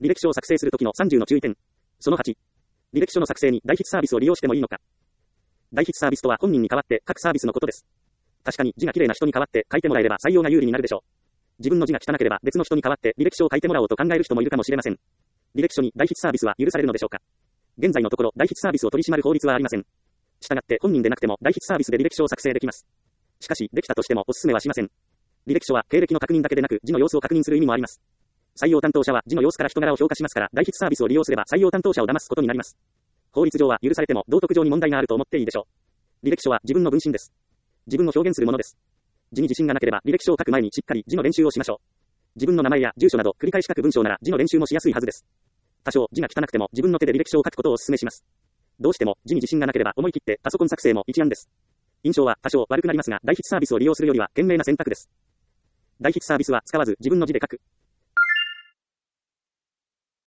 履歴書を作成するときの30の注意点。その8。履歴書の作成に代筆サービスを利用してもいいのか。代筆サービスとは本人に代わって書くサービスのことです。確かに字が綺麗な人に代わって書いてもらえれば採用が有利になるでしょう。自分の字が汚ければ別の人に代わって履歴書を書いてもらおうと考える人もいるかもしれません。履歴書に代筆サービスは許されるのでしょうか。現在のところ代筆サービスを取り締まる法律はありません。したがって本人でなくても代筆サービスで履歴書を作成できます。しかしできたとしてもお勧めはしません。履歴書は経歴の確認だけでなく字の様子を確認する意味もあります。採用担当者は字の様子から人柄を評価しますから、代筆サービスを利用すれば採用担当者を騙すことになります。法律上は許されても道徳上に問題があると思っていいでしょう。履歴書は自分の分身です。自分を表現するものです。字に自信がなければ履歴書を書く前にしっかり字の練習をしましょう。自分の名前や住所など繰り返し書く文章なら字の練習もしやすいはずです。多少字が汚くても自分の手で履歴書を書くことをお勧めします。どうしても字に自信がなければ思い切ってパソコン作成も一案です。印象は多少悪くなりますが、代筆サービスを利用するよりは賢明な選択です。代筆サービスは使わず自分の字で書く。